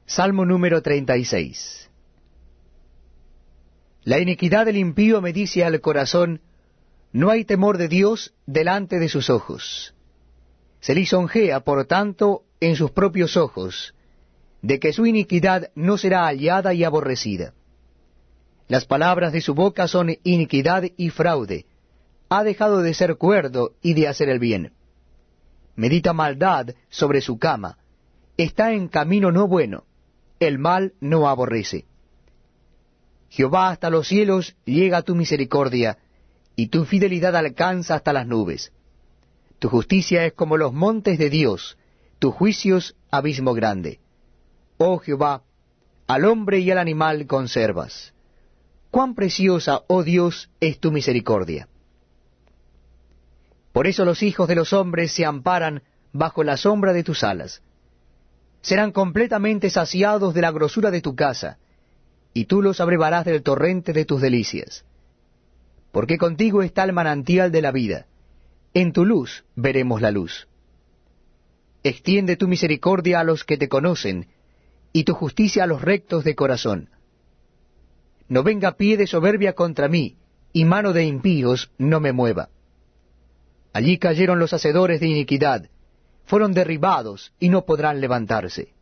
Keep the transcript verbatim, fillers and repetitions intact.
Salmo número treinta y seis. La iniquidad del impío me dice al corazón: no hay temor de Dios delante de sus ojos. Se lisonjea, por tanto, en sus propios ojos, de que su iniquidad no será hallada y aborrecida. Las palabras de su boca son iniquidad y fraude. Ha dejado de ser cuerdo y de hacer el bien. Medita maldad sobre su cama. Está en camino no bueno. El mal no aborrece. Jehová, hasta los cielos llega tu misericordia, y tu fidelidad alcanza hasta las nubes. Tu justicia es como los montes de Dios, tus juicios abismo grande. Oh Jehová, al hombre y al animal conservas. Cuán preciosa, oh Dios, es tu misericordia. Por eso los hijos de los hombres se amparan bajo la sombra de tus alas. Serán completamente saciados de la grosura de tu casa, y tú los abrevarás del torrente de tus delicias. Porque contigo está el manantial de la vida, en tu luz veremos la luz. Extiende tu misericordia a los que te conocen, y tu justicia a los rectos de corazón. No venga pie de soberbia contra mí, y mano de impíos no me mueva. Allí cayeron los hacedores de iniquidad, fueron derribados y no podrán levantarse.